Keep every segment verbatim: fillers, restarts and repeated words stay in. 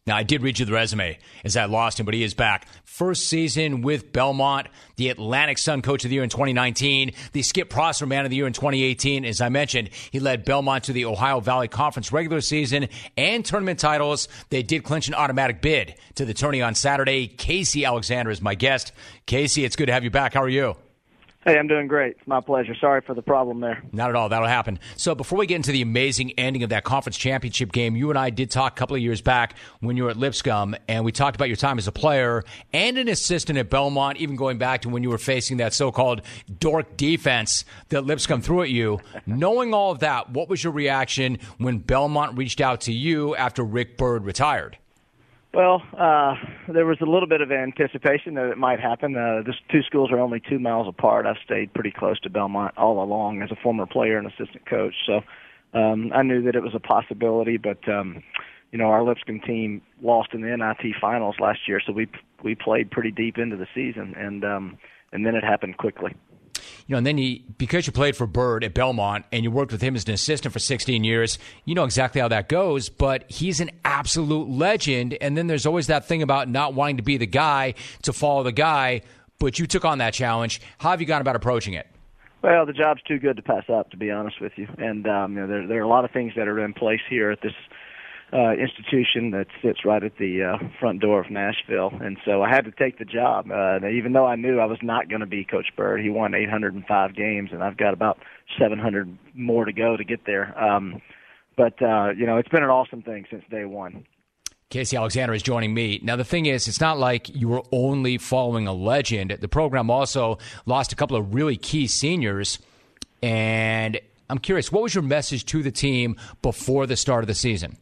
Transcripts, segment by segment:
Now, I did read you the resume as I lost him, but he is back. First season with Belmont, the Atlantic Sun Coach of the Year in twenty nineteen, the Skip Prosser Man of the Year in twenty eighteen. As I mentioned, he led Belmont to the Ohio Valley Conference regular season and tournament titles. They did clinch an automatic bid to the tourney on Saturday. Casey Alexander is my guest. Casey, it's good to have you back. How are you? Hey, I'm doing great. It's my pleasure. Sorry for the problem there. Not at all. That'll happen. So before we get into the amazing ending of that conference championship game, you and I did talk a couple of years back when you were at Lipscomb, and we talked about your time as a player and an assistant at Belmont, even going back to when you were facing that so-called dork defense that Lipscomb threw at you. Knowing all of that, what was your reaction when Belmont reached out to you after Rick Byrd retired? Well, uh, there was a little bit of anticipation that it might happen. Uh, the two schools are only two miles apart. I've stayed pretty close to Belmont all along as a former player and assistant coach, so um, I knew that it was a possibility. But um, you know, our Lipscomb team lost in the N I T finals last year, so we we played pretty deep into the season, and um, and then it happened quickly. You know, and then you, because you played for Byrd at Belmont and you worked with him as an assistant for sixteen years, you know exactly how that goes, but he's an absolute legend. And then there's always that thing about not wanting to be the guy to follow the guy, but you took on that challenge. How have you gone about approaching it? Well, the job's too good to pass up, to be honest with you. And um, you know, there, there are a lot of things that are in place here at this Uh, institution that sits right at the uh, front door of Nashville, and so I had to take the job. Uh, even though I knew I was not going to be Coach Byrd, he won eight hundred five games, and I've got about seven hundred more to go to get there. Um, but uh, you know, it's been an awesome thing since day one. Casey Alexander is joining me. Now, the thing is, it's not like you were only following a legend. The program also lost a couple of really key seniors, and I'm curious, what was your message to the team before the start of the season?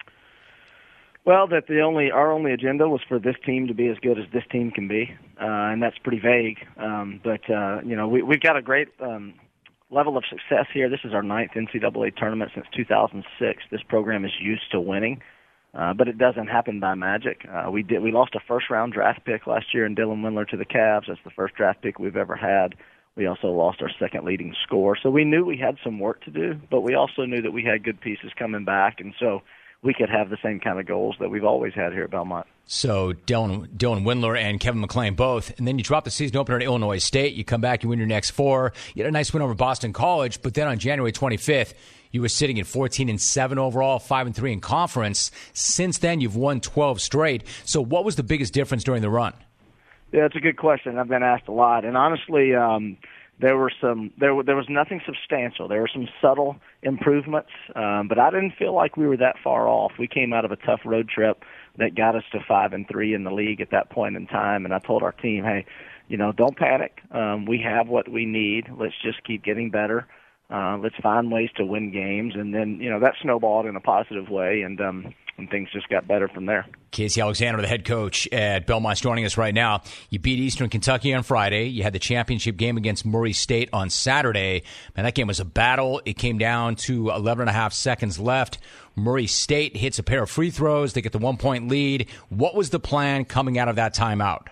Well, that the only our only agenda was for this team to be as good as this team can be, uh, and that's pretty vague. Um, but uh, you know, we, we've got a great um, level of success here. This is our ninth N C double A tournament since two thousand six. This program is used to winning, uh, but it doesn't happen by magic. Uh, we did we lost a first round draft pick last year in Dylan Windler to the Cavs. That's the first draft pick we've ever had. We also lost our second leading scorer, so we knew we had some work to do, but we also knew that we had good pieces coming back, and so we could have the same kind of goals that we've always had here at Belmont. So Dylan, Dylan Windler and Kevin McClain both, and then you drop the season opener at Illinois State. You come back, you win your next four. You had a nice win over Boston College, but then on January twenty-fifth, you were sitting at fourteen and seven overall, five and three in conference. Since then, you've won twelve straight. So what was the biggest difference during the run? Yeah, it's a good question. I've been asked a lot, and honestly, um, There were some. There, there was nothing substantial. There were some subtle improvements, um, but I didn't feel like we were that far off. We came out of a tough road trip that got us to five and three in the league at that point in time, and I told our team, "Hey, you know, don't panic. Um, we have what we need. Let's just keep getting better. Uh, let's find ways to win games." And then, you know, that snowballed in a positive way, and um, and things just got better from there. Casey Alexander, the head coach at Belmont's joining us right now. You beat Eastern Kentucky on Friday. You had the championship game against Murray State on Saturday. Man, that game was a battle. It came down to eleven and a half seconds left. Murray State hits a pair of free throws. They get the one-point lead. What was the plan coming out of that timeout?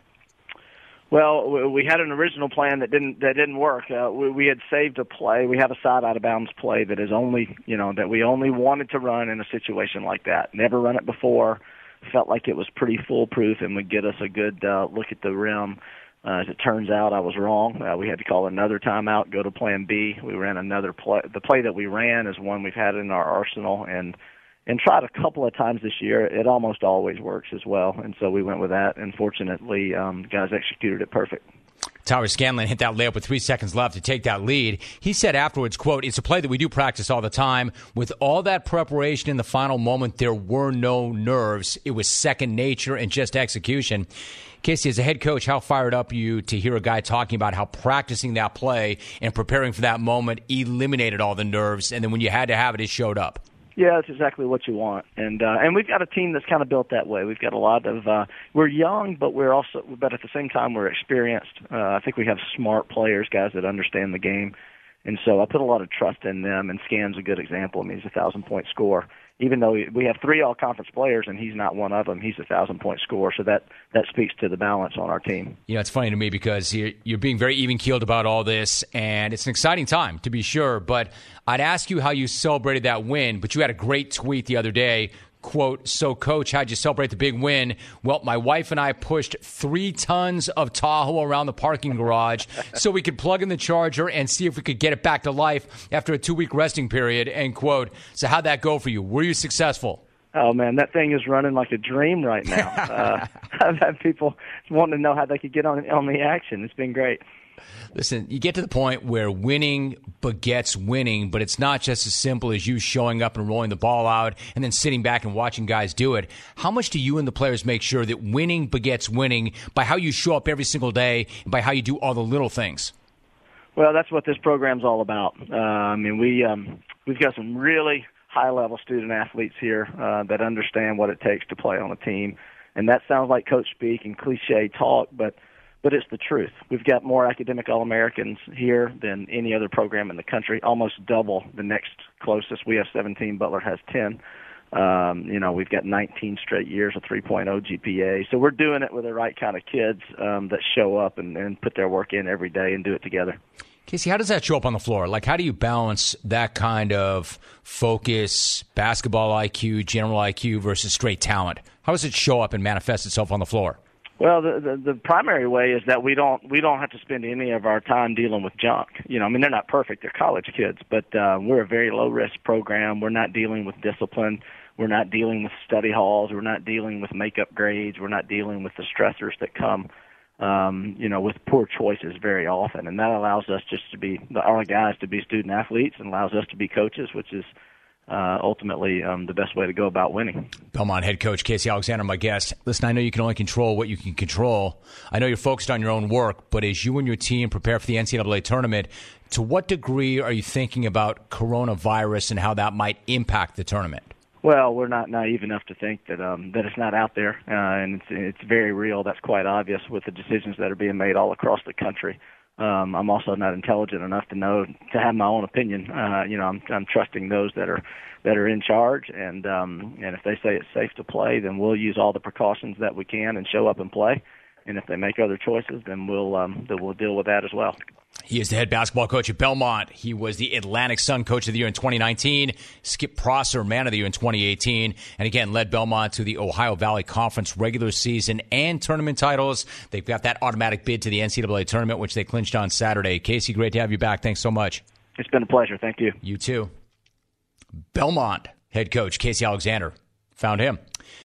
Well, we had an original plan that didn't that didn't work. Uh, we, we had saved a play. We have a side out of bounds play that is only, you know, that we only wanted to run in a situation like that. Never run it before. Felt like it was pretty foolproof and would get us a good uh, look at the rim. Uh, as it turns out, I was wrong. Uh, we had to call another timeout, go to Plan B. We ran another play. The play that we ran is one we've had in our arsenal, and and tried a couple of times this year. It almost always works as well, and so we went with that, and fortunately, um, guys executed it perfect. Tyler Scanlon hit that layup with three seconds left to take that lead. He said afterwards, quote, "It's a play that we do practice all the time. With all that preparation in the final moment, there were no nerves. It was second nature and just execution." Casey, as a head coach, how fired up are you to hear a guy talking about how practicing that play and preparing for that moment eliminated all the nerves, and then when you had to have it, it showed up? Yeah, that's exactly what you want, and uh, and we've got a team that's kind of built that way. We've got a lot of uh, we're young, but we're also but at the same time we're experienced. Uh, I think we have smart players, guys that understand the game, and so I put a lot of trust in them. And Scan's a good example. I mean, he's a thousand point scorer. Even though we have three all-conference players and he's not one of them, he's a thousand-point scorer. So that, that speaks to the balance on our team. You know, it's funny to me because you're, you're being very even-keeled about all this, and it's an exciting time, to be sure. But I'd ask you how you celebrated that win, but you had a great tweet the other day Quote, so, Coach, how'd you celebrate the big win? Well, my wife and I pushed three tons of Tahoe around the parking garage so we could plug in the charger and see if we could get it back to life after a two-week resting period, end quote. So how'd that go for you? Were you successful? Oh, man, that thing is running like a dream right now. uh, I've had people wanting to know how they could get on, on the action. It's been great. Listen, you get to the point where winning begets winning, but it's not just as simple as you showing up and rolling the ball out and then sitting back and watching guys do it. How much do you and the players make sure that winning begets winning by how you show up every single day and by how you do all the little things? Well, that's what this program's all about. Uh, I mean, we, um, we've got some really high-level student athletes here uh, that understand what it takes to play on a team. And that sounds like coach speak and cliche talk, but But it's the truth. We've got more academic All-Americans here than any other program in the country, almost double the next closest. We have seventeen. Butler has ten. Um, you know, we've got nineteen straight years of three point oh G P A. So we're doing it with the right kind of kids um, that show up and, and put their work in every day and do it together. Casey, how does that show up on the floor? Like, how do you balance that kind of focus, basketball I Q, general I Q versus straight talent? How does it show up and manifest itself on the floor? Well, the, the the primary way is that we don't we don't have to spend any of our time dealing with junk. You know, I mean, they're not perfect; they're college kids, but uh, we're a very low risk program. We're not dealing with discipline. We're not dealing with study halls. We're not dealing with makeup grades. We're not dealing with the stressors that come, um, you know, with poor choices very often. And that allows us just to be our guys to be student athletes, and allows us to be coaches, which is Uh, ultimately um, the best way to go about winning. Belmont head coach Casey Alexander, my guest. Listen, I know you can only control what you can control. I know you're focused on your own work, but as you and your team prepare for the N C double A tournament, to what degree are you thinking about coronavirus and how that might impact the tournament? Well, we're not naive enough to think that um, that it's not out there, uh, and it's, it's very real. That's quite obvious with the decisions that are being made all across the country. Um, I'm also not intelligent enough to know to have my own opinion. Uh, you know, I'm, I'm trusting those that are that are in charge, and um, and if they say it's safe to play, then we'll use all the precautions that we can and show up and play. And if they make other choices, then we'll um, then we'll deal with that as well. He is the head basketball coach at Belmont. He was the Atlantic Sun Coach of the Year in twenty nineteen, Skip Prosser Man of the Year in twenty eighteen, and again led Belmont to the Ohio Valley Conference regular season and tournament titles. They've got that automatic bid to the N C double A tournament, which they clinched on Saturday. Casey, great to have you back. Thanks so much. It's been a pleasure. Thank you. You too. Belmont head coach Casey Alexander. Found him.